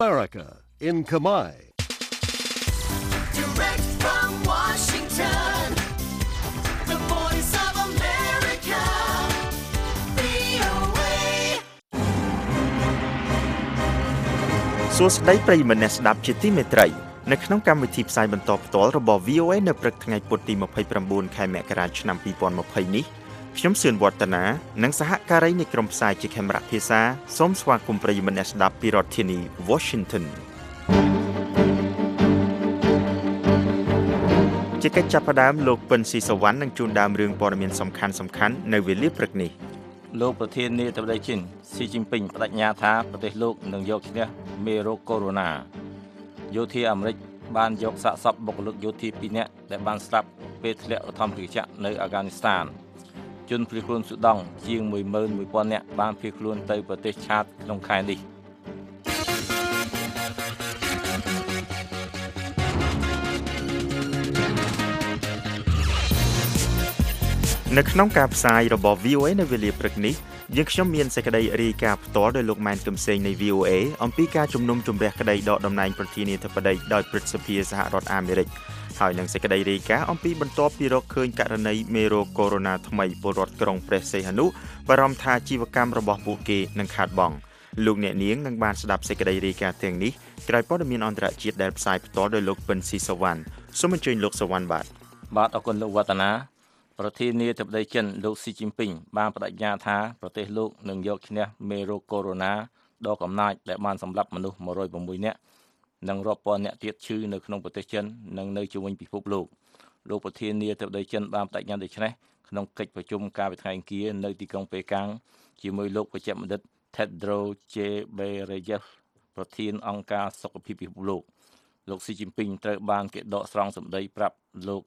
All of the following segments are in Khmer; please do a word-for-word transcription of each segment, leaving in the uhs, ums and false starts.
America in Khmer. Direct from Washington, the voice of America, វី អូ เอសួស្តីប្រិយមិត្តអ្នកស្ដាប់ជាទីមេត្រីនៅក្នុងកម្មវិធីផ្សាយបន្តផ្ទាល់របស់ វី អូ เอ នៅព្រឹកថ្ងៃពុធទីยี่สิบเก้าខែមករាឆ្នាំยี่สิบยี่สิบនេះខ្ញុំសឿនវឌ្ឍនានិងសហការីនៃក្រុមផ្សាយជាខេមរៈភាសាសូមស្វាគមន៍ប្រិយមិត្តអ្នកស្ដាប់ពីរដ្ឋធានី Washington ជាកិច្ចចាប់ផ្ដើមលោកពិនស៊ីសវណ្ណនឹងជួនដើមរឿងព័ត៌មានសំខាន់សំខាន់នៅវេលាព្រឹកនេះលោកប្រធានាធិបតីជិនស៊ីជីនពីងបដិញ្ញាថាប្រទេសលោកនឹងយកឈ្នះមេរោគកូវីដ -យោធាអាមេរិកបានយកសាកសពបុគ្គលិកយោធាពីរនាក់ដែលបានស្លាប់ពេលធ្លាក់ឧទ្ធម្ភាគចក្រនៅអាហ្គានីស្ថានជនភៀសខ្លួនស៊ូដង់ជាង មួយម៉ឺនមួយពាន់ នាក់បានភៀសខ្លួនទៅប្រទេសឆាតក្នុងខែនេះនៅក្នុងការផ្សាយរបស់ វី អូ เอ នៅវេលាព្រឹកនេះយើងខ្ញុំមានសេចក្តីរាយការណ៍ផ្ទាល់ដោយលោកម៉ែនកំសែងនៃ វី អូ เอ អំពីការជំនុំជម្រះក្តីដកតំណែងប្រធានាធិបតីដោយព្រឹទ្ធសភាសហរដ្ឋអាមេរិកហើយនឹងសេចក្តីរាយការណ៍អំពីបន្ទាប់ពីរកឃើញករណីមេរោគកូវីដ -ថ្មីពលរដ្ឋក្រុងព្រះសីហនុបារម្ភថាជីវកម្មរបស់ពួកគេនឹងខាតបង់លោកអ្នកនាងនឹងបានស្ដាប់សេចក្តីរាយការណ៍ទាំងនេះក្រោយព័ត៌មានអន្តរជាតិដែលផ្សាយផ្ទាល់ដោយលោកពិនស៊ីសវណ្ណសូមអញ្ជើញលោកសវណ្ណបាទបាទអរគុណលោកវឌ្ឍនាប្រធានាធិបតីចិនលោកស៊ីជីនពីងបានបដិញ្ញាថាប្រទេសលោកនឹងយកឈ្នះមេរោគកូវីដ -ដ៏កំណាចដែលបានសម្លាប់មនុស្សមួយរយប្រាំមួយនាក់និងរាប់ពាន់នាក់ទៀតឈឺនៅក្នុងប្រទេសចិននិងនៅជុំវិញពិភពលោកលោកប្រធានាធិបតីចិនបានបដិញ្ញាដូច្នេះក្នុងកិច្ចប្រជុំកាលពីថ្ងៃអង្គារនៅទីក្រុងប៉េកាំងជាមួយលោកបច្ចេកបណ្ឌិត Tedros Ghebreyesus ប្រធានអង្គការសុខភាពពិភពលោកលោកស៊ីជីនពីងត្រូវបានគេដកស្រង់សម្ដីប្រាប់លោក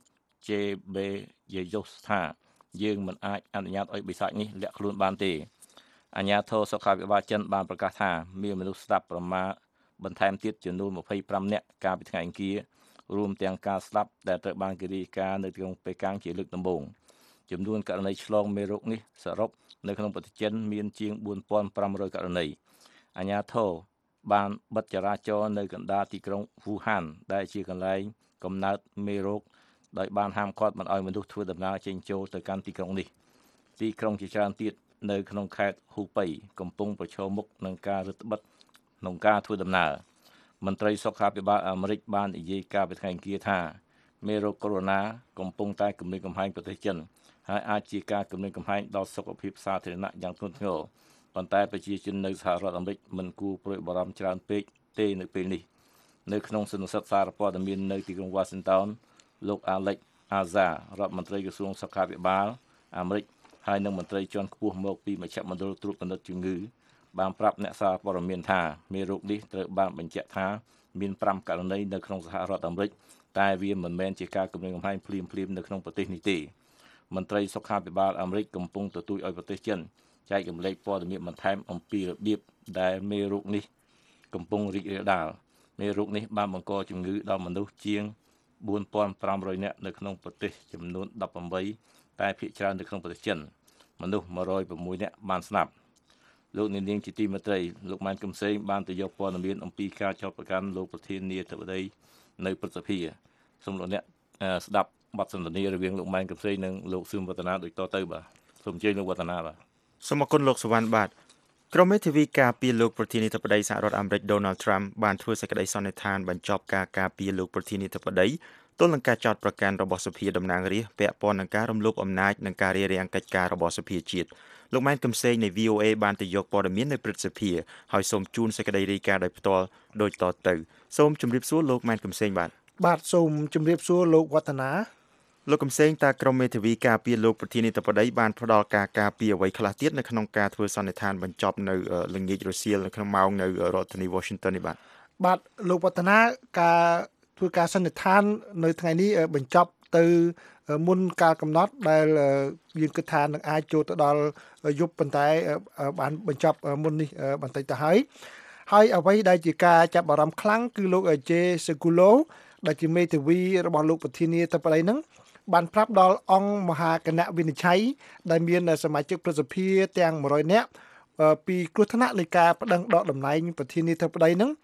Ghebreyesus ថាយើងមិនអាចអនុញ្ញាតឲ្យបិសាចនេះលាក់ខ្លួនបានទេអាជ្ញាធរសុខាភិបាលចិនបានប្រកាសថាមានមនុស្សស្លាប់ប្រមាណបន្ថែមទៀតចំនួនยี่สิบห้าនាក់កាលពីថ្ងៃអង្គាររួមទាំងការស្លាប់ដែលត្រូវបានគេរាយការណ៍នៅទីក្រុងប៉េកាំងជាលើកដំបូងចំនួនករណីឆ្លងមេរោគនេះសរុបនៅក្នុងប្រទេសចិនមានជាងbốn nghìn năm trămករណីអាជ្ញាធរបានបិទចរាចរណ៍នៅកណ្ដាលទីក្រុងវូហានដែលជាកន្លែងកំណើតមេរោគដោយបានហាមឃាត់មិនឲ្យមនុស្សធ្វើដំណើរចេញចូលទៅកាន់ទីក្រុងនេះទីក្រុងជាច្រើនទៀតនៅក្នុងខេត្តហ៊ូប៉ៃកំពុងប្រឈមមុខនឹងការរឹតបន្តឹងក្នុងការធ្វើដំណើរមន្ត្រីសុខាភិបាលអាមេរិកបាននិយាយកាលពីថ្ងៃអង្គារថាមេរោគកូវីដ -កំពុងតែគំរាមកំហែងប្រទេសចិនហើយអាចជាការគំរាមកំហែងដល់សុខភាពសាធារណៈយ៉ាងធ្ងន់ធ្ងរប៉ុន្តែប្រជាជននៅសហរដ្ឋអាមេរិកមិនគួរព្រួយបារម្ភច្រើនពេកទេនៅពេលនេះនៅក្នុងសន្និសីទសារព័ត៌មាននៅទីក្រុង Washington លោក Alex Azar រដ្ឋមន្ត្រីក្រសួងសុខាភិបាលអាមេរិកហើយនិងមន្ត្រីជាន់ខ្ពស់មកពីមជ្ឈមណ្ឌលត្រួតពិនិត្យជំងឺបានប្រាប់អ្នកសារព័ត៌មានថាមេរោគនេះត្រូវបានបញ្ជាក់ថាមានfiveករណីនៅក្នុងសហរដ្ឋអាមេរិកតែវាមិនមែនជាការគំរាមកំហែងភ្លាមៗនៅក្នុងប្រទេសនេះទេមន្ត្រីសុខាភិបាលអាមេរិកកំពុងទទូចឲ្យប្រទេសចិនចែករំលែកព័ត៌មានបន្ថែមអំពីរបៀបដែលមេរោគនេះកំពុងរីករាលដាលមេរោគនេះបានបង្កជំងឺដល់មនុស្សជាងbốn nghìn năm trămនាក់នៅក្នុងប្រទេសចំនួនeighteenតែភាគច្រើននៅក្នុងប្រទេសចិនមនុស្សone hundred sixនាក់បានស្លាប់លោកនាងជាទីមេត្រីលោកម៉ែនកំសែងបានទៅយកព័ត៌មានអំពីការចោទប្រកាន់លោកប្រធានាធិបតីនៅព្រឹទ្ធសភាសូមលោកអ្នកស្ដាប់បទសន្ទនារវាងលោកម៉ែនកំសែងនិងលោកសឿមវឌ្ឍនាដូចតទៅបាទសូមអញ្ជើញលោកវឌ្ឍនាបាទសូមអរគុណលោកសវណ្ណបាទក្រុមមេធាវីការពារលោកប្រធានាធិបតីសហរដ្ឋអាមេរិក Donald Trump បានធ្វើសេចក្តីសន្និដ្ឋានបញ្ចប់ការការពារលោកប្រធានាធិបតីទល់នឹងការចោទប្រកាន់របស់សភាតំណាងរាស្ត្រពាក់ព័ន្ធនឹងការរំលោភអំណាចនិងការរារាំងកិច្ចការរបស់សភាជាតិលោកម៉ែនកំសែងនៃ វី អូ เอ បានទៅយកព័ត៌មាននៅព្រឹទ្ធសភាហើយសូមជូនសេចក្តីរាយការណ៍ដោយផ្ទាល់ដូចតទៅសូមជម្រាបសួរលោកម៉ែនកំសែងបាទបាទសូមជម្រាបសួរលោកវឌ្ឍនាលោកកំសែងតើក្រុមមេធាវីការពារលោកប្រធានាធិបតីបានផ្ដល់ការការពារអ្វីខ្លះទៀតនៅក្នុងការធ្វើសន្និដ្ឋានបញ្ចប់នៅល្ងាចរសៀលនៅក្នុងម៉ោងនៅរដ្ឋធានី Washington នេះបាទបាទលោកវឌ្ឍនាការធ្វើការសន្និដ្ឋាននៅថ្ងៃនេះបញ្ចប់ទៅមុនការកំណត់ដែលយើងគិតថានឹងអាចចូលទៅដល់យប់ប៉ុន្តែបានបញ្ចប់មុននេះបន្តិចទៅហើយហើយអ្វីដែលជាការចាប់អារម្មណ៍ខ្លាំងគឺលោក Jay Sekulow ដែលជាមេធាវីរបស់លោកប្រធានាធិបតីហ្នឹងបានប្រាប់ដល់អង្គមហាគណៈវិនិច្ឆ័យដែលមានសមាជិកប្រសិទ្ធិទាំងone hundredនាក់ពីគ្រោះថ្នាក់នៃការប្តឹងដកតំណែងប្រធានាធិបតីហ្នឹង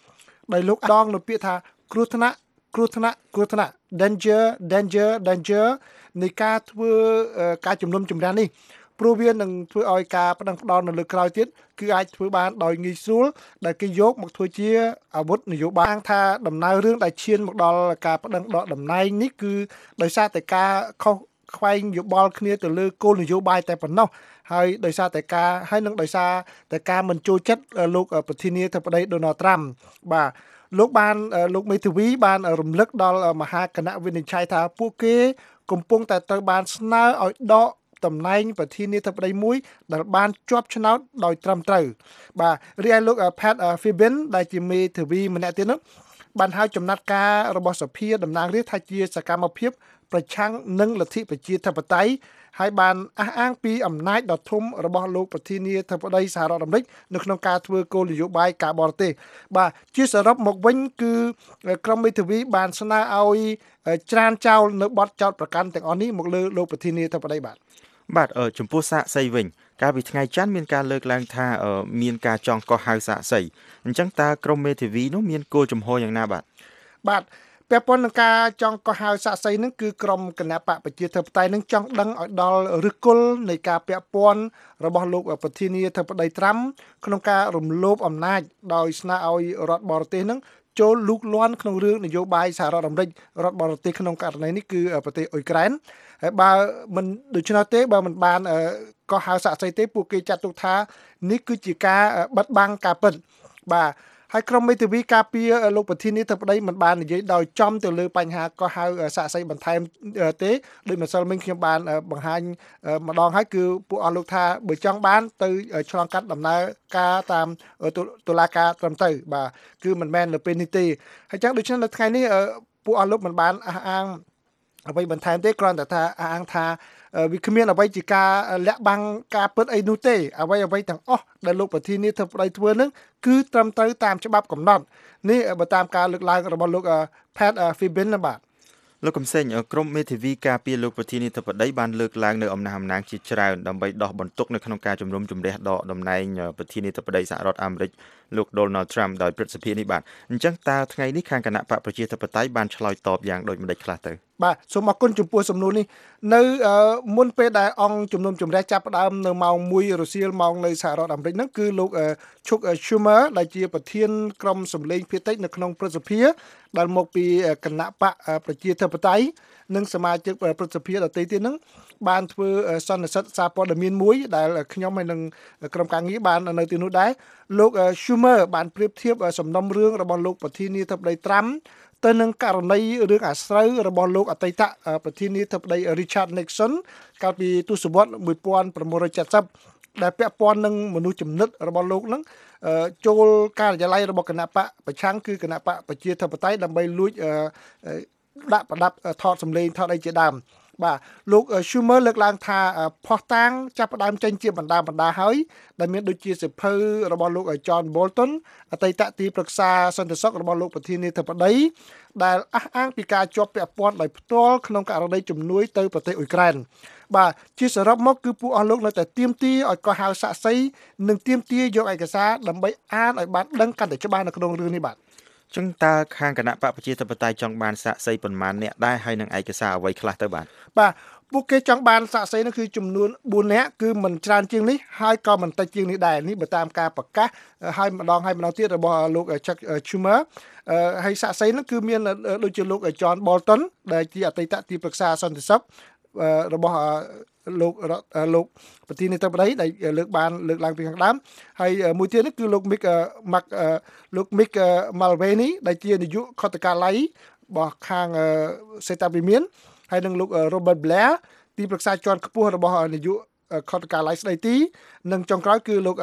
ដោយលោកដងនៅពាក្យថាគ្រោះថ្នាក់គ្រោះថ្នាក់គ្រោះថ្នាក់ danger danger danger នៃការធ្វើការជំនុំជម្រះនេះព្រោះវានឹងធ្វើឲ្យការប្តឹងផ្តល់នៅលើក្រោយទៀតគឺអាចធ្វើបានដោយងាយស្រួលដែលគេយកមកធ្វើជាអាវុធនយោបាយថាដំណើររឿងដែលឈានមកដល់ការប្តឹងដកតំណែងនេះគឺដោយសារតែការខុសខ្វែងយោបល់គ្នាទៅលើគោលនយោបាយតែប៉ុណ្ណោះហើយដោយសារតែការហើយនឹងដោយសារតែការមិនចូលចិត្តលោកប្រធានាធិបតី Donald Trump បាទលោកបានលោកមេធាវីបានរំលឹកដល់មហាគណៈវិនិច្ឆ័យថាពួកគេកំពុងតែត្រូវបានស្នើឲ្យដកតំណែងប្រធានាធិបតីមួយដែលបានជាប់ឆ្នោតដោយត្រឹមត្រូវបាទរីឯលោក Pat Fibin ដែលជាមេធាវីម្នាក់ទៀតនោះបានហៅចំណាត់ការរបស់សភាតំណាងរាស្ត្រថាជាសកម្មភាពប្រឆាំងនឹងលទ្ធិប្រជាធិបតេយ្យហើយបានអះអាងពីអំណាចដ៏ធំរបស់លោកប្រធានាធិបតីសហរដ្ឋអាមេរិកនៅក្នុងការធ្វើគោលនយោបាយការបរទេសបាទជាសរុបមកវិញគឺក្រុមមេធាវីបានស្នើឲ្យច្រានចោលនៅបទចោទប្រកាន់ទាំងអស់នេះមកលើលោកប្រធានាធិបតីបាទបាទចំពោះសាកសីវិញកាលពីថ្ងៃច័ន្ទមានការលើកឡើងថាមានការចង់កោះហៅសាកសីអញ្ចឹងតើក្រុមមេធាវីនោះមានគោលជំហរយ៉ាងណាបាទបាទពាក់ព័ន្ធនឹងការចង់កោះហៅសាកសីនឹងគឺក្រុមគណៈបកប្រជាធិបតេយ្យនឹងចង់ដឹងឲ្យដល់ឫសគល់នៃការពាក់ព័ន្ធរបស់លោកប្រធានាធិបតីត្រាំក្នុងការរំលោភអំណាចដោយស្នើឲ្យរដ្ឋបរទេសនឹងចូលលូកលាន់ក្នុងរឿងនយោបាយសហរដ្ឋអាមេរិករដ្ឋបរទេសក្នុងករណីនេះគឺប្រទេសអ៊ុយក្រែនហើយបើមិនដូច្នោះទេបើមិនបានកោះហៅសាកសីទេពួកគេចាត់ទុកថានេះគឺជាការបិទបាំងការពិតបាទហើយក្រុមមេធាវីការពារលោកប្រធានាធិបតីមិនបាននិយាយដោយចំទៅលើបញ្ហាកោះហៅសាកសីបន្ថែមទេដោយម្សិលមិញខ្ញុំបានបង្ហាញម្ដងហើយគឺពួកអស់លោកថាបើចង់បានទៅឆ្លងកាត់ដំណើរការតាមតុលាការត្រឹមត្រូវបាទគឺមិនមែននៅពេលនេះទេហើយចឹងដូច្នេះនៅថ្ងៃនេះពួកអស់លោកមិនបានអះអាងអ្វីបន្ថែមទេគ្រាន់តែថាអះអាងថាវាគ្មានអ្វីជាការលាក់បាំងការពិតអីនោះទេអ្វីអ្វីទាំងអស់ដែលលោកប្រធានាធិបតីធ្វើនឹងគឺត្រឹមត្រូវតាមច្បាប់កំណត់នេះបើតាមការលើកឡើងរបស់លោក Pat Fibin ណាបាទលោកកំសែងក្រុមមេធាវីការពារលោកប្រធានាធិបតីបានលើកឡើងនៅអំណះអំណាងជាច្រើនដើម្បីដោះបន្ទុកនៅក្នុងការជំនុំជម្រះដកតំណែងប្រធានាធិបតីសហរដ្ឋអាមេរិកលោក Donald Trump ដោយព្រឹទ្ធសភានេះបាទអញ្ចឹងតើថ្ងៃនេះខាងគណៈបកប្រជាធិបតេយ្យបានឆ្លើយតបយ៉ាងដូចម្តេចខ្លះទៅបាទសូមអរគុណចំពោះសំណួរនេះនៅមុនពេលដែលអង្គជំនុំជម្រះចាប់ផ្ដើមនៅម៉ោងមួយរសៀលម៉ោងនៅសហរដ្ឋអាមេរិកហ្នឹងគឺលោក Chuck Schumer ដែលជាប្រធានក្រុមសម្លេងភាគតិចនៅក្នុងព្រឹទ្ធសភាដែលមកពីគណៈបកប្រជាធិបតេយ្យនិងសមាជិកព្រឹទ្ធសភាដទៃទៀតហ្នឹងបានធ្វើសន្និសីទសារព័ត៌មានមួយដែលខ្ញុំហើយនឹងក្រុមការងារបាននៅទីនោះដែរលោក Schumer បានប្រៀបធៀបសំណុំរឿងរបស់លោកប្រធានាធិបតីត្រាំទៅនឹងករណីរឿងអាស្រូវរបស់លោកអតីតប្រធានាធិបតី Richard Nixon កាលពីទសវត្សរ៍nineteen seventyដែលពាក់ព័ន្ធនឹងមនុស្សចំណិតរបស់លោកនឹងចូលការិយាល័យរបស់គណៈបកប្រឆាំងគឺគណៈបកប្រជាធិបតេយ្យដើម្បីលួចដាក់ប្រដាប់ថតសម្លេងថតអីជាដើមបាទលោក Schumer លើកឡើងថាផុសតាងចាប់ផ្ដើមចេញជាបណ្ដាបណ្ដាហើយដែលមានដូចជាសិភៅរបស់លោក John Bolton អតីតទីប្រឹក្សាសន្តិសុខរបស់លោកប្រធានាធិបតីដែលអះអាងពីការជាប់ពាក់ព័ន្ធដោយផ្ទាល់ក្នុងករណីជំនួយទៅប្រទេសអ៊ុយក្រែនបាទជាសរុបមកគឺពួកអស់លោកនៅតែទាមទារឲ្យកោះហៅសាកសីនិងទាមទារយកឯកសារដើម្បីអានឲ្យបានដឹងកាន់តែច្បាស់នៅក្នុងរឿងនេះបាទចឹងតើខាងគណៈបកប្រជាធិបតេយ្យចង់បានសាកសីប៉ុន្មានអ្នកដែរហើយនឹងឯកសារអ្វីខ្លះទៅបាទបាទពួកគេចង់បានសាកសីនោះគឺចំនួនfourនាក់គឺមិនច្រើនជាងនេះហើយក៏មិនតិចជាងនេះដែរនេះបើតាមការប្រកាសហើយម្ដងហើយម្ដងទៀតរបស់លោក Chuck Schumer ហើយសាកសីនោះគឺមានដូចជាលោក John Bolton ដែលជាអតីតទីប្រឹក្សាសន្តិសុខរបស់លោកលោកប្រធានាធិបតីដែលលើកបានលើកឡើងពីខាងដើមហើយមួយទៀតនេះគឺលោក Mick Mac លោក Mick Mulvaney ដែលជានាយកខុទ្ទកាល័យរបស់ខាងសេតាវិមានហើយនឹងលោក Robert Blair ទីប្រឹក្សាជាន់ខ្ពស់របស់នាយកខុទ្ទកាល័យស្ដីទីនិងចុងក្រោយគឺលោក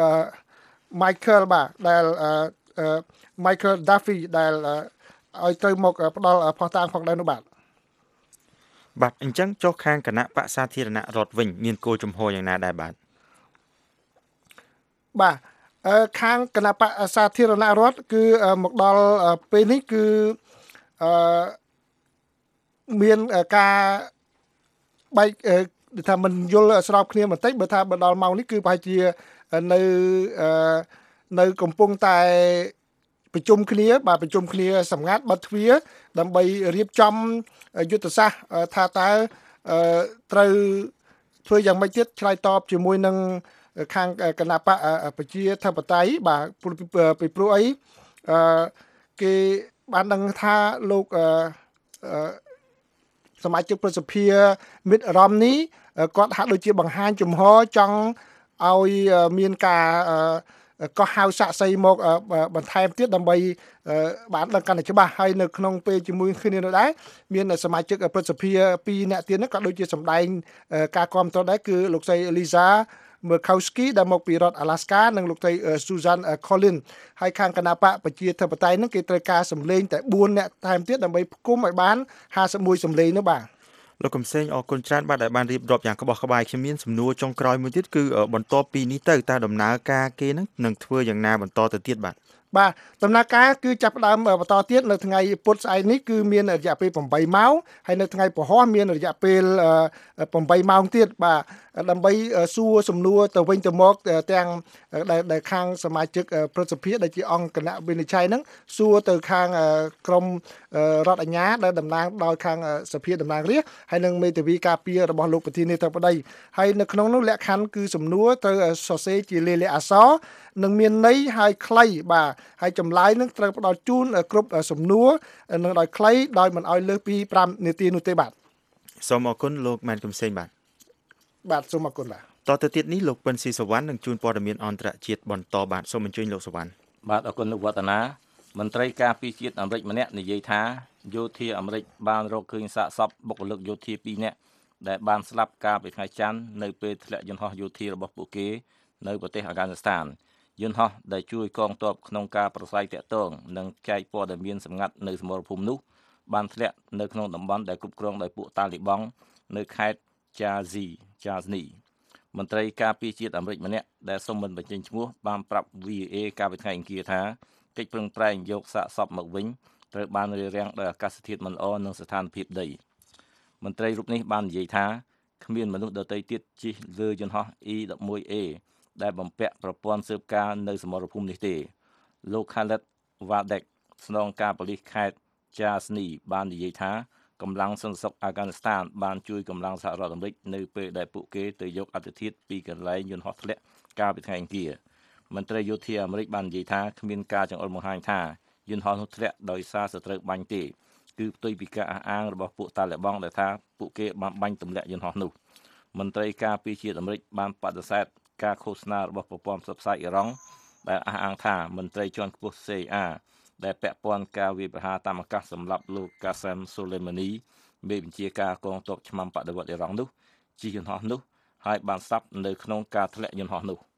Michael បាទដែល Michael Duffy ដែលឲ្យទៅមកផ្ដល់ផុសតាងផងដែរនោះបាទបាទអញ្ចឹងចុះខាងគណៈបក្សសាធារណរដ្ឋវិញមានគោលជំហរយ៉ាងណាដែរបាទបាទអឺខាងគណៈបក្សសាធារណរដ្ឋគឺមកដល់ពេលនេះគឺអឺមានការបែកថាមិនយល់ស្របគ្នាបន្តិចបើថាបើដល់ម៉ោងនេះគឺប្រហែលជានៅអឺនៅកំពុងតែពប្រជុំគ្នាបាទប្រជុំគ្នាសម្ងាត់បတ်ទ្វារដើម្បីរៀបចំយុទ្ធសាស្ត្រថាតើត្រូវធ្វើយ៉ាងម៉េចទៀតឆ្លើយតបជាមួយនឹងខាងគណៈបកប្រជាធិបតេយ្យបាទពីព្រោះអីគេបានដឹងថាលោកសមាជិកប្រសិទ្ធិមិត្តរំនេះគាត់ហាក់ដូចជាបង្ហាញជំហរចង់ឲ្យមានការក៏ហៅសាក់សីមកបន្ថែមទៀតដើម្បីបានដឹងកាន់តែច្បាស់ហើយនៅក្នុងពេលជាមួយគ្នានោះដែរមានសមាជិកប្រសិទ្ធិពីរអ្នកទៀតនោះក៏ដូចជាសម្ដែងការគាំទ្រដែរគឺលោកស្រី Lisa Murkowski ដែលមកពីរដ្ឋ Alaska និងលោកស្រី Susan Collins ហើយខាងគណៈបកប្រជាធិបតេយ្យនឹងគេត្រូវការសម្លេងតែបួនអ្នកថែមទៀតដើម្បីផ្គុំឲ្យបានห้าสิบเอ็ดសម្លេងនោះបាទលោកកំសែងអរគុណច្រើនបាទដែលបានរៀបរាប់យ៉ាងក្បោះក្បាយខ្ញុំមានសំណួរចុងក្រោយមួយទៀតគឺបន្ទាប់ពីនេះទៅតើដំណើរការគេនឹងនឹងធ្វើយ៉ាងណាបន្តទៅទៀតបាទបាទដំណើរការគឺចាប់ផ្ដើមបន្តទៀតនៅថ្ងៃពុធស្អែកនេះគឺមានរយៈពេលeightម៉ោងហើយនៅថ្ងៃពហុមានរយៈពេលeightម៉ោងទៀតបាទដើម្បីសួរសំណួរទៅវិញទៅមកទាំងដែលខាងសមាជិកប្រសិទ្ធិដែលជាអង្គគណៈវិនិច្ឆ័យហ្នឹងសួរទៅខាងក្រមរដ្ឋអាជ្ញាដែលតំណាងដោយខាងសភាតំណាងរាស្ត្រហើយនិងមេធាវីការពាររបស់លោកប្រធានាធិបតីហើយនៅក្នុងនោះលក្ខខណ្ឌគឺសំណួរទៅសរសេរជាលេខអក្សរនឹងមានន័យហើយខ្លីបាទហើយចម្លើយនឹងត្រូវផ្ដល់ជូនគ្រប់សំណួរនឹងដោយខ្លីដោយមិនឲ្យលើសពីfiveនាទីនោះទេបាទសូមអរគុណលោកម៉ែនកំសែងបាទបាទសូមអរគុណបាទតទៅទៀតនេះលោកពិនស៊ីសវណ្ណនឹងជួនព័ត៌មានអន្តរជាតិបន្តបាទសូមអញ្ជើញលោកសវណ្ណបាទអរគុណលោកវឌ្ឍនាមន្ត្រីការពារជាតិអាមេរិកម្នាក់និយាយថាយោធាអាមេរិកបានរកឃើញសាកសពបុគ្គលិកយោធាtwoនាក់ដែលបានស្លាប់កាលពីថ្ងៃច័ន្ទនៅពេលធ្លាក់យន្តហោះយោធារបស់ពួកគេនៅប្រទេសអាហ្គានីស្ថានយន្តហោះដែលជួយកងទ័ពក្នុងការប្រស្រ័យទាក់ទងនិងចែកព័ត៌មានសម្ងាត់នៅសមរភូមិនោះបានធ្លាក់នៅក្នុងតំបន់ដែលគ្រប់គ្រងដោយពួកតាលីបង់នៅខេត្តចាស៊ីចាហ្នីមន្ត្រីការពារជាតិអាមេរិកម្នាក់ដែលសូមមិនបញ្ចេញឈ្មោះបានប្រាប់ V O A កាលពីថ្ងៃអង្គារថាកិច្ចប្រឹងប្រែងយកសាកសពមកវិញត្រូវបានរារាំងដោយអាកាសធាតុមិនល្អនិងស្ថានភាពដីមន្ត្រីរូបនេះបាននិយាយថាគ្មានមនុស្សដទៃទៀតជិះលើយន្តហោះ E eleven A ដែលបំពាក់ប្រព័ន្ធស៊ើបការនៅសមរភូមិនេះទេលោក Khaled Wadek ស្នងការប៉ូលីសខេត្ត Jasni បាននិយាយថាកម្លាំងសន្តិសុខអាហ្គានីស្ថានបានជួយកម្លាំងសហរដ្ឋអាមេរិកនៅពេលដែលពួកគេទៅយកអត្ថិធាតុពីកន្លែងយន្តហោះធ្លាក់កាលពីថ្ងៃអង្គារមន្ត្រីយោធាអាមេរិកបាននិយាយថាគ្មានការចង្អុលបង្ហាញថាយន្តហោះនោះធ្លាក់ដោយសារសត្រូវបាញ់ទេគឺផ្ទុយពីការអះអាងរបស់ពួកតាលីបង់ដែលថាពួកគេបានបាញ់ទម្លាក់យន្តហោះនោះមន្ត្រីការពារជាតិអាមេរិកបានបដិសេធការឃោសនារបស់ប្រព័ន្ធផ្សព្វផ្សាយអ៊ីរ៉ង់ដែលអះអាងថាមន្ត្រីជាន់ខ្ពស់ C I A ដែលពាក់ព័ន្ធការវាយប្រហារតាមអាកាសសម្រាប់លោក Qasem Soleimani មេបញ្ជាការកងទ័ពឆ្មាំបដិវត្តអ៊ីរ៉ង់នោះជិះយន្តហោះនោះហើយបានស្លាប់នៅក្នុងការធ្លាក់យន្តហោះនោះ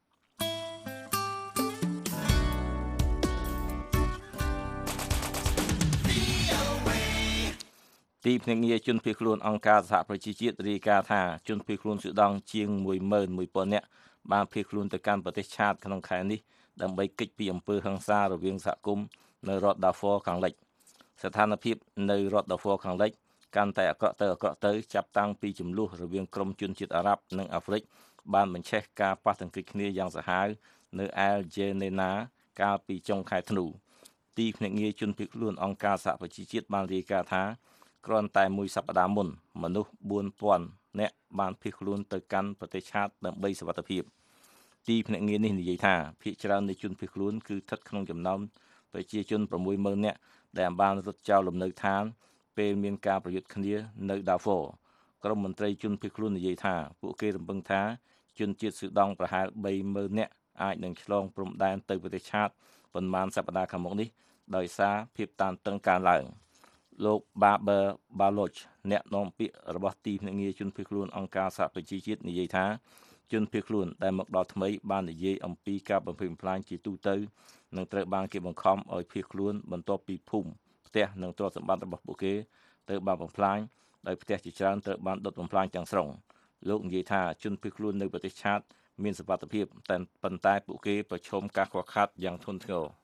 ទីភ្នាក់ងារជនភៀសខ្លួនអង្គការសហប្រជាជាតិរាយការណ៍ថាជនភៀសខ្លួនស៊ូដង់ជាងone thousand one thousandនាក់បានភៀសខ្លួនទៅកាន់ប្រទេសឆាតក្នុងខែនេះដើម្បីគេចពីអំពើហិង្សារវាងសហគមន៍នៅរដ្ឋ Darfur ខាងលិចស្ថានភាពនៅរដ្ឋ Darfur ខាងលិចកាន់តែអាក្រក់ទៅអាក្រក់ទៅចាប់តាំងពីចំនួនរវាងក្រុមជនជាតិអារ៉ាប់និងអាហ្វ្រិកបានបញ្ឆេះការប៉ះទង្គិចគ្នាយ៉ាងសាហាវនៅ El Geneina កាលពីចុងខែធ្នូទីភ្នាក់ងារជនភៀសខ្លួនអង្គការសហប្រជាជាតិបានរាយការណ៍ថាគ្រាន់តែមួយសប្តាហ៍មុនមនុស្សfour thousandនាក់បានភៀសខ្លួនទៅកាន់ប្រទេសឆាតដើម្បីសុវត្ថិភាពទីភ្នាក់ងារនេះនិយាយថាភាគច្រើននៃជនភៀសខ្លួនគឺស្ថិតក្នុងចំណោមប្រជាជនsix thousandនាក់ដែលបានរត់ចោលលំនៅឋានពេលមានការប្រយុទ្ធគ្នានៅ Darfur ក្រុមមន្ត្រីជនភៀសខ្លួននិយាយថាពួកគេរំពឹងថាជនជាតិស៊ូដង់ប្រហែលthree thousandនាក់អាចនឹងឆ្លងព្រំដែនទៅប្រទេសឆាតប៉ុន្មានសប្តាហ៍ខាងមុខនេះដោយសារភាពតានតឹងកើនឡើងលោក Baber Baloch អ្នកនាំពាក្យរបស់ទីភ្នាក់ងារជនភៀសខ្លួនអង្គការសហប្រជាជាតិនិយាយថាជនភៀសខ្លួនដែលមកដល់ថ្មីបាននិយាយអំពីការបំផ្លិចបំផ្លាញជាទូទៅនិងត្រូវបានគេបង្ខំឲ្យភៀសខ្លួនបន្ទាប់ពីភូមិផ្ទះនិងទ្រព្យសម្បត្តិរបស់ពួកគេត្រូវបានបំផ្លាញដោយផ្ទះជាច្រើនត្រូវបានដុតបំផ្លាញទាំងស្រុងលោកនិយាយថាជនភៀសខ្លួននៅប្រទេសឆាតមានសុវត្ថិភាពតែប៉ុន្តែពួកគេប្រឈមការខ្វះខាតយ៉ាងធ្ងន់ធ្ងរ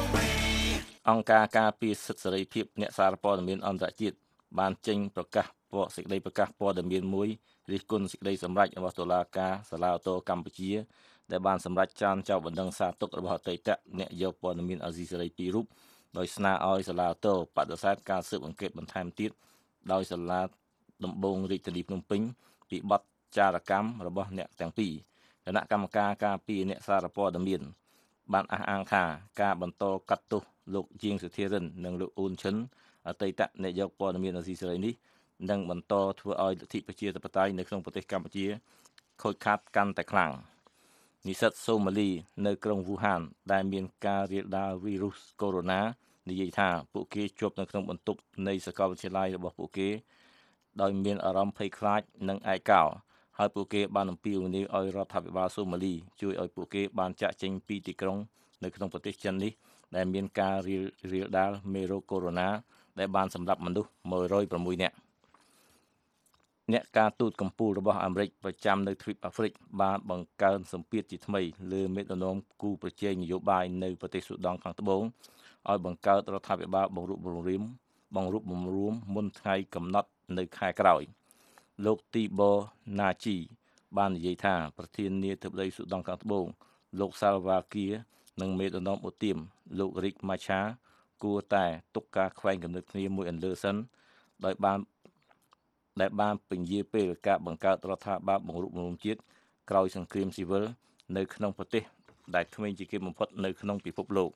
អង្គការការពារសិទ្ធិសេរីភាពអ្នកសារព័ត៌មានអន្តរជាតិបានចេញប្រកាសព័ត៌សេចក្តីប្រកាសព័ត៌មានមួយរិះគន់សេចក្តីសម្រេចរបស់តុលាការសាលាឧទ្ធរកម្ពុជាដែលបានសម្រេចចានចោលបណ្ដឹងសារទុករបស់អតីតអ្នកយកព័ត៌មានអាស៊ីសេរីពីររូបដោយស្នើឲ្យសាលាឧទ្ធរបដិសេធការស៊ើបអង្កេតបន្ថែមទៀតដោយសាលាដំបងរាជធានីភ្នំពេញពីបទចារកម្មរបស់អ្នកទាំងពីរគណៈកម្មការការពារអ្នកសារព័ត៌មានបានអះអាងថាការបន្តកាត់ទោសលោកជាងសុធារិននិងលោកអ៊ូនឈិនអតីតអ្នកយកព័ត៌មានអាស៊ីសេរីនេះនឹងបន្តធ្វើឲ្យលទ្ធិប្រជាធិបតេយ្យនៅក្នុងប្រទេសកម្ពុជាខូចខាតកាន់តែខ្លាំងនិស្សិតសូម៉ាលីនៅក្រុងវូហានដែលមានការរាលដាលវីរុសកូវីដ -និយាយថាពួកគេជាប់នៅក្នុងបន្ទប់នៃសាកលវិទ្យាល័យរបស់ពួកគេដោយមានអារម្មណ៍ភ័យខ្លាចនិងឯកោហើយពួកគេបានអំពាវនាវឲ្យរដ្ឋាភិបាលសូម៉ាលីជួយឲ្យពួកគេបានចាកចេញពីទីក្រុងនៅក្នុងប្រទេសចិននេះដែលមានការរាលរាលដាលមេរោគកូវីដ -ដែលបានសម្លាប់មនុស្សមួយរយប្រាំមួយនាក់អ្នកការទូតកម្ពុជារបស់អាមេរិកប្រចាំនៅទ្វីបអាហ្វ្រិកបានបង្កើនសម្ពាធជាថ្មីលើមេដឹកនាំគូប្រជែងនយោបាយនៅប្រទេសស៊ូដង់ខាងត្បូងឲ្យបង្កើតរដ្ឋាភិបាលបង្រួបបង្រួមបង្រួបបង្រួមមុនថ្ងៃកំណត់នៅខែក្រោយលោកទីបូណាជីបាននិយាយថាប្រធានាធិបតីស៊ូដង់ខាងត្បូងលោកសាល់វ៉ាគៀនិងមេដឹកនាំអូទៀមលោករីកម៉ាឆាគួរតែទុកការខ្វែងគំនិតគ្នាមួយអន្លើសិនដោយបានដែលបានពន្យាពេលការបង្កើតរដ្ឋាភិបាលបង្រួបបង្រួមជាតិក្រោយសង្គ្រាមស៊ីវិលនៅក្នុងប្រទេសដែលក្មេងជាគេបំផុតនៅក្នុងពិភពលោក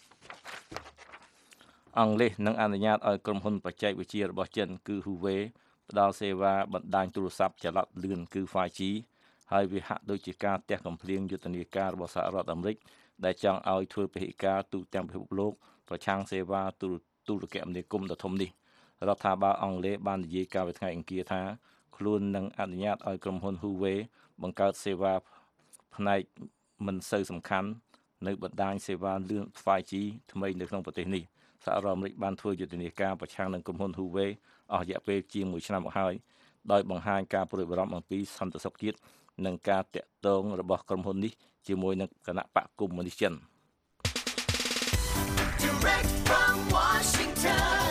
អង់គ្លេសនឹងអនុញ្ញាតឲ្យក្រុមហ៊ុនបច្ចេកវិទ្យារបស់ចិនគឺ Huawei ផ្ដល់សេវាបណ្ដាញទូរស័ព្ទចល័តលឿនគឺ ហ្វៃជី ហើយវាហាក់ដូចជាការទះកំភ្លៀងយុទ្ធនាការរបស់សហរដ្ឋអាមេរិកដែលចង់ឲ្យធ្វើពហិការទូទាំងពិភពលោកប្រឆាំងសេវាទូរទូរគមនាគមន៍ដ៏ធំនេះរដ្ឋាភិបាលអង់គ្លេសបាននិយាយកាលពីថ្ងៃអង្គារថាខ្លួននឹងអនុញ្ញាតឲ្យក្រុមហ៊ុន Huawei បង្កើតសេវាផ្នែកមិនសូវសំខាន់នៅបណ្ដាញសេវាលឿន ហ្វៃជី ថ្មីនៅក្នុងប្រទេសនេះសហរដ្ឋអាមេរិកបានធ្វើយុទ្ធនាការប្រឆាំងនឹងក្រុមហ៊ុន Huawei អស់រយៈពេលជាងមួយឆ្នាំមកហើយដោយបង្ហាញការព្រួយបារម្ភអំពីសន្តិសុខជាតិនិងការតាក់ទងរបស់ក្រុមហ៊ុននេះជាមួយនឹងគណៈបកកុម្មុយនីសចិន Direct from Washington,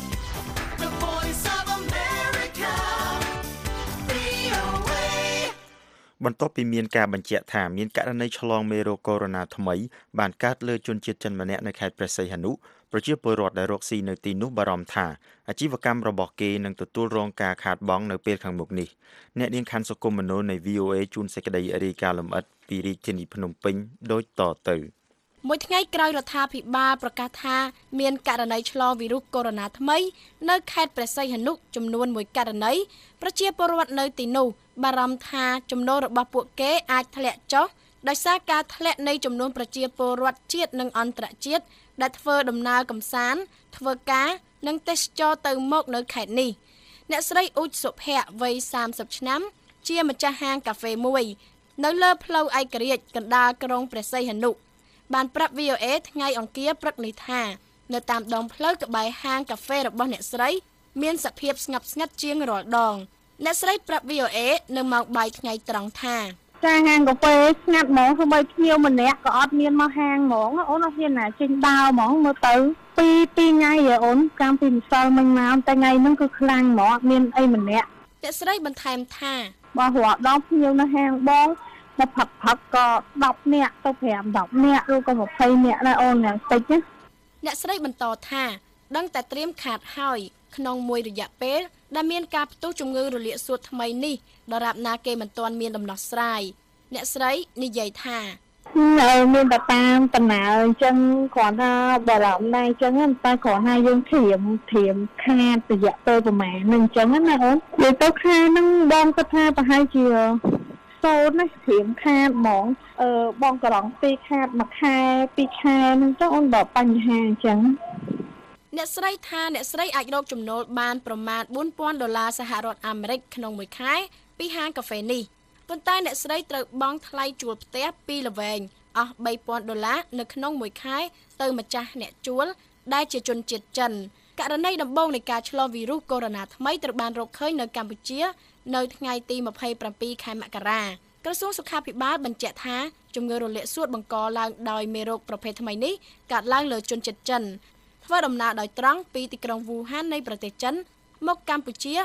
the voice of America, វី អូ เอបន្ទាប់ពីមានការបញ្ជាក់ថាមានករណីឆ្លងមេរោគកូវីដ -ថ្មីបានកើតលើជនជាតិចិនម្នាក់នៅខេត្តព្រះសីហនុប្រជាពលរដ្ឋដែលរកស៊ីនៅទីនោះបារម្ភថាអាជីវកម្មរបស់គេនឹងទទួលរងការខាតបង់នៅពេលខាងមុខនេះអ្នកនាងខាន់សុគមមនោនៃ វី អូ เอ ជួនសេចក្តីរាយការណ៍លម្អិតពីរាជធានីភ្នំពេញដូចតទៅមួយថ្ងៃក្រោយរដ្ឋាភិបាលប្រកាសថាមានករណីឆ្លងវីរុសកូវីដ -ថ្មីនៅខេត្តព្រះសីហនុចំនួនមួយករណីប្រជាពលរដ្ឋនៅទីនោះបារម្ភថាចំណូលរបស់ពួកគេអាចធ្លាក់ចុះដោយសារការធ្លាក់នៃចំនួនប្រជាពលរដ្ឋជាតិនិងអន្តរជាតិដែលធ្វើដំណើរកម្សាន្តធ្វើការនិងទេសចរទៅមកនៅខេត្តនេះអ្នកស្រីអ៊ូចសុភ័ក្រវ័យសាមសិបឆ្នាំជាម្ចាស់ហាងកាហ្វេមួយនៅលើផ្លូវឯករាជ្យកណ្ដាលក្រុងព្រះសីហនុបានប្រាប់ វី អូ เอ ថ្ងៃអង្គារព្រឹកនេះថានៅតាមដងផ្លូវក្បែរហាងកាហ្វេរបស់អ្នកស្រីមានសភាពស្ងប់ស្ងាត់ជាងរាល់ដងអ្នកស្រីប្រាប់ វី អូ เอ នៅម៉ោងបាយថ្ងៃត្រង់ថាចាហាងកាហ្វេស្ងាត់ហ្មងសូម្បីភ្ញៀវម្នាក់ក៏អត់មានមកហាងហ្មងអូនអត់មានណាចេញដើរហ្មងមើលទៅពីពីថ្ងៃហ៎អូនតាមពីម្សិលមិញមកតែថ្ងៃហ្នឹងគឺខ្លាំងហ្មងអត់មានអីម្នាក់អ្នកស្រីបន្ថែមថាបើរាប់ដល់ភ្ញៀវនៅហាងបងមកផឹកផឹកក៏ដប់នាក់ទៅប្រាំដប់នាក់ឬក៏ម្ភៃនាក់ដែរអូនយ៉ាងតិចណាអ្នកស្រីបន្តថាដឹងតែត្រៀមខាតហើយក្នុងមួយរយៈពេលដែលមានការផ្ទុះជំងឺរលាកសួតថ្មីនេះដរាបណាគេមិនទាន់មានដំណោះស្រាយអ្នកស្រីនិយាយថាហើយមានតែតាមតំណើរអញ្ចឹងគ្រាន់ថាបារម្ភដែរអញ្ចឹងតែគ្រាន់ថាយើងធៀមធៀមខាតរយៈពេលប្រហែលហ្នឹងអញ្ចឹងណាអូននិយាយទៅខាហ្នឹងបងគាត់ថាប្រហែលជាសូនណាធៀមខាតហ្មងអឺបងក្រងពីរខាតមួយខែពីរខែហ្នឹងទៅអូនបើបញ្ហាអញ្ចឹងអ្នកស្រីថាអ្នកស្រីអាចរកចំណូលបានប្រមាណបួនពាន់ដុល្លារសហរដ្ឋអាមេរិកក្នុងមួយខែពីហាងកាហ្វេនេះប៉ុន្តែអ្នកស្រីត្រូវបង់ថ្លៃជួលផ្ទះពីរល្វែងអស់បីពាន់ដុល្លារនៅក្នុងមួយខែទៅម្ចាស់អ្នកជួលដែលជាជនជាតិចិនករណីដំបូងនៃការឆ្លងវីរុសកូវីដ -ថ្មីត្រូវបានរកឃើញនៅកម្ពុជានៅថ្ងៃទីម្ភៃប្រាំពីរខែមករាក្រសួងសុខាភិបាលបញ្ជាក់ថាជំងឺរលាកសួតបង្កឡើងដោយមេរោគប្រភេទថ្មីនេះកើតឡើងលើជនជាតិចិនធ្វើដំណើរដោយត្រង់ពីទីក្រុងវូហាននៃប្រទេសចិនមកកម្ពុជា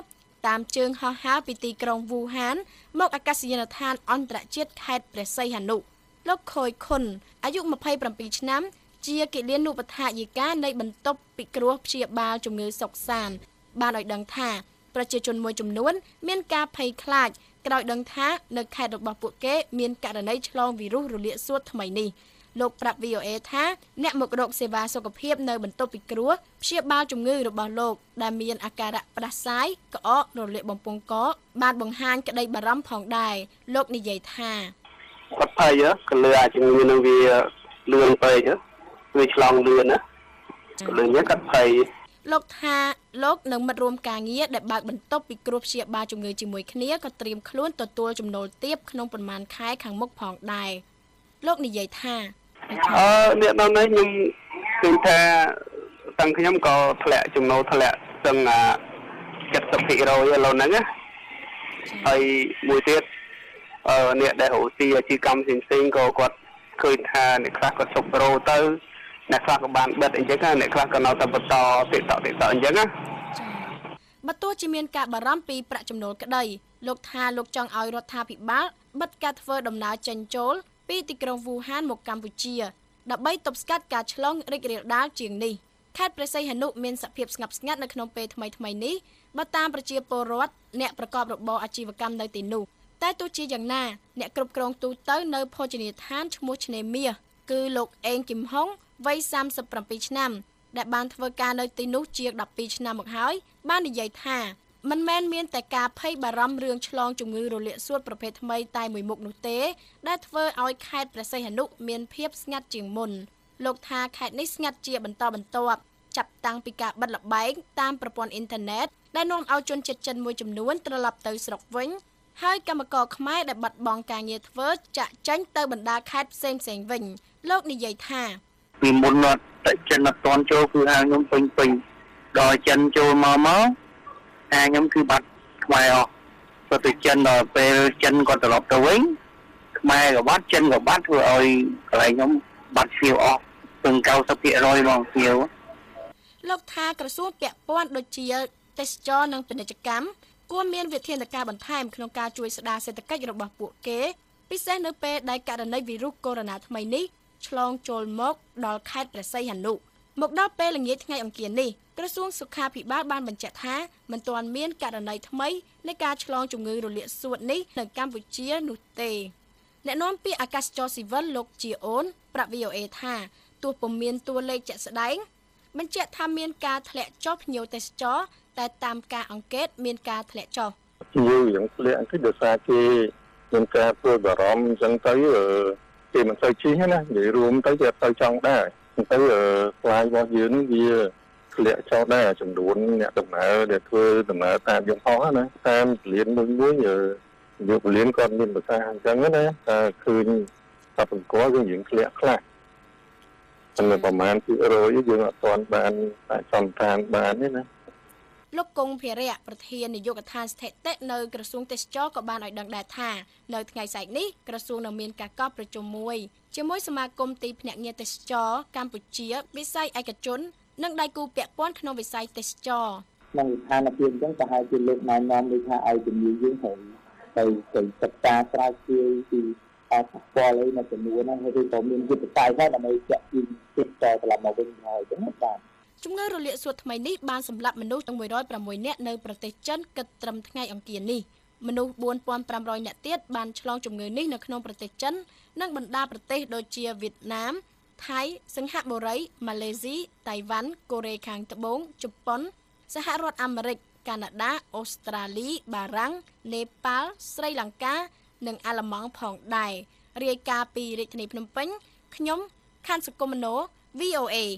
តាមជើងហោះហើរពីទីក្រុងវូហានមកអាកាសយានដ្ឋានអន្តរជាតិខេត្តព្រះសីហនុលោកខូយខុនអាយុម្ភៃប្រាំពីរឆ្នាំជាគិលានុបដ្ឋាយិកានៃបន្ទប់ពិគ្រោះព្យាបាលជំងឺសុខសាន្តបានឲ្យដឹងថាប្រជាជនមួយចំនួនមានការភ័យខ្លាចក្រោយដឹងថានៅខេត្តរបស់ពួកគេមានករណីឆ្លងវីរុសរលាកសួតថ្មីនេះលោកប្រាប់ វី អូ អេ ថាអ្នកមករកសេវាសុខភាពនៅបន្ទប់ពិគ្រោះព្យាបាលជំងឺរបស់លោកដែលមានអាការៈផ្ដាសាយក្អករលាកបំពង់កបានបង្ហាញក្តីបារម្ភផងដែរលោកនិយាយថាគាត់ភ័យក៏លើអាជំងឺនឹងវាលឿនពេកវាឆ្លងលឿនណាលឿននេះគាត់ភ័យលោកថាលោកនឹងមិត្តរួមការងារដែលបើកបន្ទប់ពិគ្រោះព្យាបាលជំងឺជាមួយគ្នាក៏ត្រៀមខ្លួនទទួលចំណូលទាបក្នុងប្រមាណខែខាងមុខផងដែរលោកនិយាយថាអឺអ្នកនៅនេះខ្ញុំឃើញថាតាំងខ្ញុំក៏ធ្លាក់ចំណូលធ្លាក់ស្ទឹងเจ็ดสิบเปอร์เซ็นต์ ឥឡូវហ្នឹងណាហើយមួយទៀតអឺអ្នកដែលរកស៊ីអាជីវកម្មផ្សេងៗក៏គាត់ឃើញថាអ្នកខ្លះគាត់សុខរោទៅអ្នកខ្លះក៏បានបិទអញ្ចឹងណាអ្នកខ្លះក៏នៅតែបន្តតិតតិតអញ្ចឹងណាបើទោះជាមានការបារម្ភពីប្រាក់ចំណូលក្តីលោកថាលោកចង់ឲ្យរដ្ឋាភិបាលបិទការធ្វើដំណើរចេញចូលពីទីក្រុងវូហានមកកម្ពុជាដើម្បីទប់ស្កាត់ការឆ្លងរីករាលដាលជាងនេះខេត្តព្រះសីហនុមានសភាពស្ងប់ស្ងាត់នៅក្នុងពេលថ្មីៗនេះបើតាមប្រជាពលរដ្ឋអ្នកប្រកបរបរអាជីវកម្មនៅទីនោះតែទោះជាយ៉ាងណាអ្នកគ្រប់គ្រងទូទៅនៅភោជនីយដ្ឋានឈ្មោះឆ្នេរមាសគឺលោកអេងគឹមហុងវ័យសាមសិបប្រាំពីរឆ្នាំដែលបានធ្វើការនៅទីនោះជាងដប់ពីរឆ្នាំមកហើយបាននិយាយថាមិនមែនមានតែការភ័យបារម្ភរឿងឆ្លងជំងឺរលាកសួតប្រភេទថ្មីតែមួយមុខនោះទេដែលធ្វើឲ្យខេត្តព្រះសីហនុមានភាពស្ងាត់ជាងមុនលោកថាខេត្តនេះស្ងាត់ជាបន្តបន្ទាប់ចាប់តាំងពីការបិទល្បែងតាមប្រព័ន្ធអ៊ីនធឺណិតដែលនាំឲ្យជនជាតិចិនមួយចំនួនត្រឡប់ទៅស្រុកវិញហើយកម្មករខ្មែរដែលបាត់បង់ការងារធ្វើចាក់ចេញទៅបណ្ដាខេត្តផ្សេងផ្សេងវិញលោកនិយាយថាពីមុនតែចិនអត់ទាន់ចូលគឺហៅខ្ញុំពេញពេញដល់ចិនចូលមកមកតែខ្ញុំគឺបាត់ខ្មែរអស់ទៅទៅចិនដល់ពេលចិនគាត់ត្រឡប់ទៅវិញខ្មែរក៏បាត់ចិនក៏បាត់ធ្វើឲ្យកន្លែងខ្ញុំបាត់ភៀវអស់ถึง 九十ភាគរយ មកភៀវលោកថាក្រសួងពាក់ព័ន្ធដូចជាទេសចរនិងពាណិជ្ជកម្មគួរមានវិធានការបន្ថែមក្នុងការជួយស្ដារសេដ្ឋកិច្ចរបស់ពួកគេពិសេសនៅពេលដែលករណីវីរុសកូវីដ -ថ្មីនេះឆ្លងចូលមកដល់ខេត្តព្រះសីហនុមកដល់ពេលល្ងាចថ្ងៃអង្គារនេះក្រសួងសុខាភិបាលបានបញ្ជាក់ថាមិនទាន់មានករណីថ្មីនៃការឆ្លងជំងឺរលាកសួតនេះនៅកម្ពុជានោះទេអ្នកនាំពាក្យអាកាសចរស៊ីវិលលោកជាអូនប្រាប់ វី អូ អេ ថាទោះពុំមានតួលេខជាក់ស្ដែងបញ្ជាក់ថាមានការធ្លាក់ចុះភ្ញៀវទេសចរតែតាមការអង្កេតមានការធ្លាក់ចុះភ្ញៀវយ៉ាងធ្លាក់គឺដោយសារគេមានការព្រួយបារម្ភអញ្ចឹងទៅគេមិនសូវជិះណានិយាយរួមទៅគេអត់ទៅចង់ដែរអញ្ចឹងទៅខ្លាយរបស់យើងនេះវាធ្លាក់ចុះដែរចំនួនអ្នកដំណើរដែលធ្វើដំណើរតាមយន្តហោះណាតាមពលានមួយមួយយកពលានគាត់មានប្រសាអញ្ចឹងណាតែឃើញថាបង្កយើងយើងធ្លាក់ខ្លះតែប្រហែលភាគរយយើងអត់ទាន់បានអាចសន្តានបានទេណាលោកគង់ភិរៈប្រធាននាយកដ្ឋានស្ថិតិនៅក្រសួងទេសចរក៏បានឲ្យដឹងដែរថានៅថ្ងៃស្អែកនេះក្រសួងនឹងមានការកោះប្រជុំមួយជាមួយសមាគមទីភ្នាក់ងារទេសចរកម្ពុជាវិស័យឯកជននិងដៃគូពាក់ព័ន្ធក្នុងវិស័យទេសចរក្នុងស្ថានភាពអញ្ចឹងក៏ហើយជាលើកណែនាំដូចថាឲ្យជំនាញយើងត្រូវទៅទៅសិក្សាស្រាវជ្រាវពីអត្ថប្រយោជន៍នៃចំនួនហ្នឹងឬក៏មានយុទ្ធសាស្ត្រហ្នឹងដើម្បីចាក់ពីទេសចរត្រឡប់មកវិញហើយអញ្ចឹងបាទជំងឺរលាកសួតថ្មីនេះបានសម្លាប់មនុស្សទាំងមួយរយប្រាំមួយនាក់នៅប្រទេសចិនគិតត្រឹមថ្ងៃអង្គារនេះមនុស្សបួនពាន់ប្រាំរយនាក់ទៀតបានឆ្លងជំងឺនេះនៅក្នុងប្រទេសចិននិងបណ្ដាប្រទេសដូចជាវៀតណាមថៃសិង្ហបុរីម៉ាឡេស៊ីតៃវ៉ាន់កូរ៉េខាងត្បូងជប៉ុនសហរដ្ឋអាមេរិកកាណាដាអូស្ត្រាលីបារាំងនេប៉ាល់ស្រីលង្កានិងអាល្លឺម៉ង់ផងដែររាយការណ៍ពីរាជធានីភ្នំពេញខ្ញុំខាន់សុគមនោ វី អូ អេ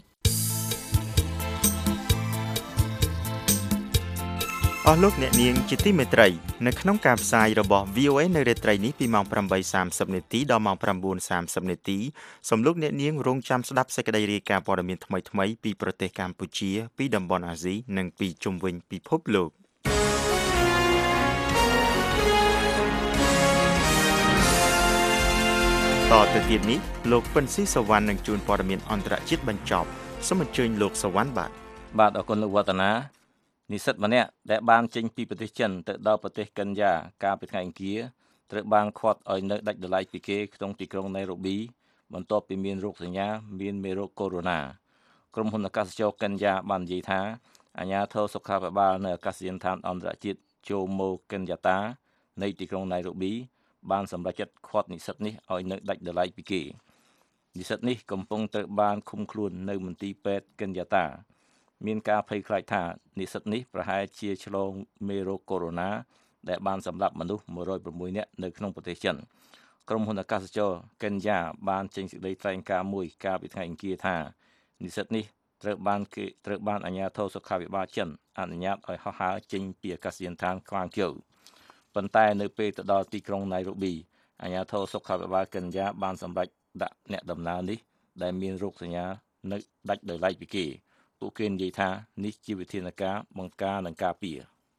អស់លោកអ្នកនាងជាទីមេត្រីនៅក្នុងការផ្សាយរបស់ វី អូ អេ នៅរាត្រីនេះពីម៉ោង ប្រាំបីសាមសិប នាទីដល់ម៉ោង ប្រាំបួនសាមសិប នាទីសូមលោកអ្នកនាងរងចាំស្ដាប់សេចក្តីរាយការណ៍ព័ត៌មានថ្មីៗពីប្រទេសកម្ពុជាពីតំបន់អាស៊ីនិងពីជុំវិញពិភពលោកតទៅទៀតនេះលោកពិនស៊ីសវណ្ណនឹងជួនព័ត៌មានអន្តរជាតិបញ្ចប់សូមអញ្ជើញលោកសវណ្ណបាទបាទអរគុណលោកវឌ្ឍនានិស្សិតម្នាក់ដែលបានចេញពីប្រទេសចិនទៅដល់ប្រទេសកិនយ៉ាកាលពីថ្ងៃអង្គារត្រូវបានឃាត់ឲ្យនៅដាច់ដោយឡែកពីគេក្នុងទីក្រុងណៃរ៉ូប៊ីបន្ទាប់ពីមានរោគសញ្ញាមានមេរោគកូវីដ -ក្រុមហ៊ុនអាកាសចរកិនយ៉ាបាននិយាយថាអាជ្ញាធរសុខាភិបាលនៅអាកាសយានដ្ឋានអន្តរជាតិជូម៉ូកិនយ៉ាតានៃទីក្រុងណៃរ៉ូប៊ីបានសម្រេចចិត្តឃាត់និស្សិតនេះឲ្យនៅដាច់ដោយឡែកពីគេនិស្សិតនេះកំពុងត្រូវបានឃុំខ្លួននៅមន្ទីរពេទ្យកិនយ៉ាតាមានការភ័យខ្លាចថានិស្សិតនេះប្រហែលជាឆ្លងមេរោគកូវីដ -ដែលបានសម្លាប់មនុស្សមួយរយប្រាំមួយនាក់នៅក្នុងប្រទេសចិនក្រុមហ៊ុនអាកាសចរកិនយ៉ាបានចេញសេចក្តីថ្លែងការណ៍មួយកាលពីថ្ងៃអង្គារថានិស្សិតនេះត្រូវបានគេត្រូវបានអាជ្ញាធរសុខាភិបាលចិនអនុញ្ញាតឲ្យហោះហើរចេញពីអាកាសយានដ្ឋានក្វាងជូវប៉ុន្តែនៅពេលទៅដល់ទីក្រុងណៃរ៉ូប៊ីអាជ្ញាធរសុខាភិបាលកិនយ៉ាបានសម្រេចដាក់អ្នកដំណើរនេះដែលមានរោគសញ្ញានៅដាច់ដោយឡែកពីគេពួកគេនិយាយថានេះជាវិធានការបង្ការនិងការពារ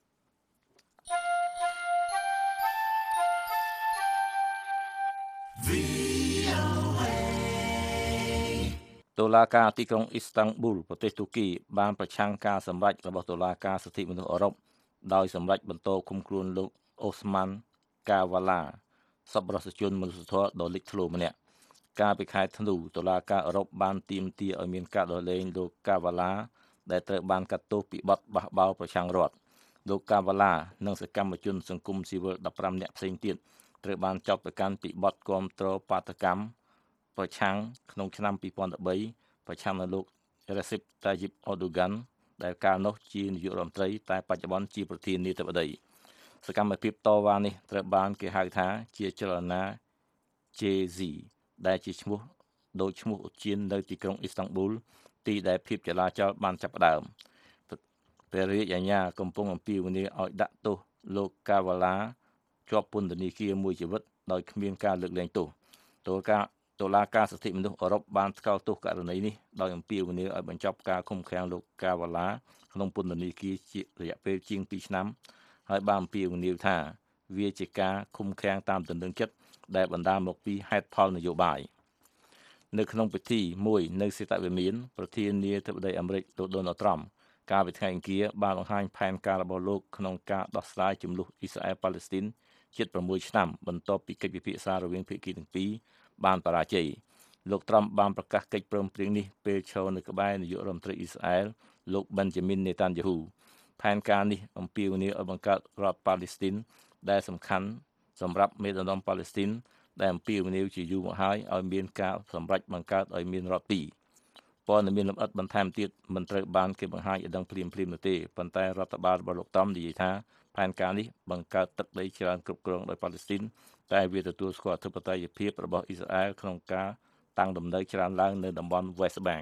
តុលាការទីក្រុងអ៊ីស្តង់ប៊ូលប្រទេសទូគីបានប្រឆាំងការសម្រេចរបស់តុលាការសិទ្ធិមនុស្សអឺរ៉ុបដោយសម្រេចបន្តឃុំខ្លួនលោកអូស្ម៉ាន់កាវ៉ាឡាសប្បុរសជនមនុស្សធម៌ដ៏លេចធ្លោម្នាក់កាលពីខែធ្នូតុលាការអឺរ៉ុបបានទាមទារឲ្យមានការដោះលែងលោកកាវ៉ាឡាដែលត្រូវបានកាត់ទោសពីបទបះបោរប្រឆាំងរដ្ឋលោកកាវ៉ាឡានិងសកម្មជនសង្គមស៊ីវិលដប់ប្រាំនាក់ផ្សេងទៀតត្រូវបានចោទប្រកាន់ពីបទគាំទ្របាតកម្មប្រឆាំងក្នុងឆ្នាំពីរពាន់បីប្រឆាំងនឹងលោក Recep Tayyip Erdogan ដែលកាលនោះជានាយករដ្ឋមន្ត្រីតែបច្ចុប្បន្នជាប្រធានាធិបតីសកម្មភាពតវ៉ានេះត្រូវបានគេហៅថាជាចលនា ជេ ហ្ស៊ី ដែលជាឈ្មោះដូចឈ្មោះឧទ្យាននៅទីក្រុងអ៊ីស្តង់ប៊ូលទីដែលភាពចលាចលបានចាប់ផ្ដើមព្រះរាជអាជ្ញាកំពុងអំពាវនាវឲ្យដាក់ទោសលោកកាវ៉ាឡាជាប់ពន្ធនាគារមួយជីវិតដោយគ្មានការលើកលែងទោសតុលាការតុលាការសិទ្ធិមនុស្សអឺរ៉ុបបានថ្កោលទោសករណីនេះដោយអំពាវនាវឲ្យបញ្ចប់ការឃុំឃាំងលោកកាវ៉ាឡាក្នុងពន្ធនាគារជារយៈពេលជាងពីរឆ្នាំហើយបានអំពាវនាវថាវាជាការឃុំឃាំងតាមទន្ទឹងចិត្តដែលបណ្ដាលមកពីហេតុផលនយោបាយនៅក្នុងពិធីមួយនៅសេតវិមានប្រធានាធិបតីអាមេរិកលោកដូណាល់ត្រាំកាលពីថ្ងៃអង្គារបានបង្ហាញផែនការរបស់លោកក្នុងការដោះស្រាយជម្លោះអ៊ីស្រាអែលប៉ាឡេស្ទីនជិតប្រាំមួយឆ្នាំបន្ទាប់ពីកិច្ចពិភាក្សារវាងភាគីទាំងពីរបានបរាជ័យលោកត្រាំបានប្រកាសកិច្ចព្រមព្រៀងនេះពេលឈរនៅក្បែរនាយករដ្ឋមន្ត្រីអ៊ីស្រាអែលលោក Benjamin Netanyahu ផែនការនេះអំពាវនាវឲ្យបង្កើតរដ្ឋប៉ាឡេស្ទីនដែលសំខាន់សម្រាប់មេដឹកនាំប៉ាឡេស្ទីនដែលអំពាវនាវជាយូរមកហើយឲ្យមានការសម្រេចបង្កើតឲ្យមានរដ្ឋពីរព័ត៌មានលម្អិតបន្ថែមទៀតមិនត្រូវបានគេបង្ហាញឲ្យដឹងភ្លាមៗនោះទេប៉ុន្តែរដ្ឋបាលរបស់លោកតំនិយាយថាផែនការនេះបង្កើតទឹកដីច្រើនគ្រប់គ្រងដោយប៉ាឡេស្ទីនតែវាទទួលស្គាល់អធិបតេយ្យភាពរបស់អ៊ីស្រាអែលក្នុងការតាំងលំនៅច្រើនឡើងនៅតំបន់ West Bank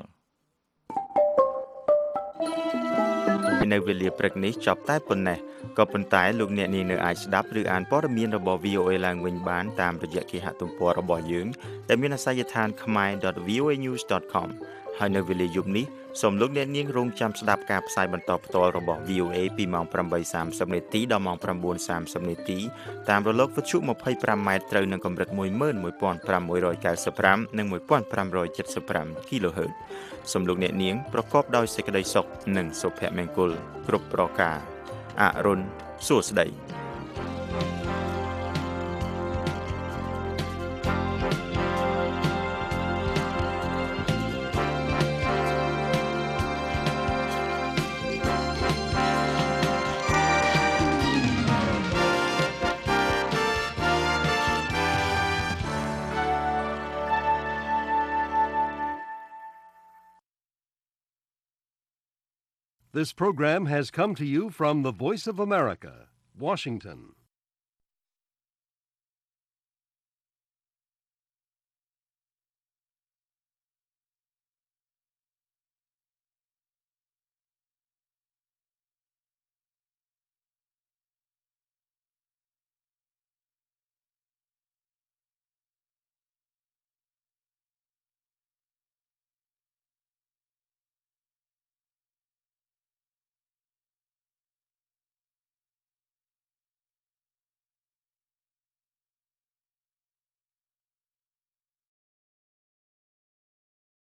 នៅវេលាព្រឹកនេះចប់តែប៉ុណ្ណេះក៏ប៉ុន្តែលោកអ្នកនាងនៅអាចស្ដាប់ឬអានព័ត៌មានរបស់ វី អូ អេ ឡើងវិញបានតាមរយៈគេហទំព័ររបស់យើងដែលមានអាសយដ្ឋាន khmer dot v o a news dot com ហើយនៅវេលាយប់នេះសូមលោកអ្នកនាងរងចាំស្ដាប់ការផ្សាយបន្តផ្ទាល់របស់ វី អូ អេ ពីម៉ោង ប្រាំបីសាមសិប នាទីដល់ម៉ោង ប្រាំបួនសាមសិប នាទីតាមរលកវិទ្យុ ម្ភៃប្រាំម៉ែត្រត្រូវនឹងកម្រិត មួយម៉ឺនមួយពាន់ប្រាំមួយរយកៅសិបប្រាំ និង មួយពាន់ប្រាំរយចិតសិបប្រាំ គីឡូហឺតសូមលោកអ្នកនាងប្រកបដោយសេចក្តីសុខនិងសុភមង្គលគ្រប់ប្រការអរុនសួស្តី This program has come to you from the Voice of America, Washington.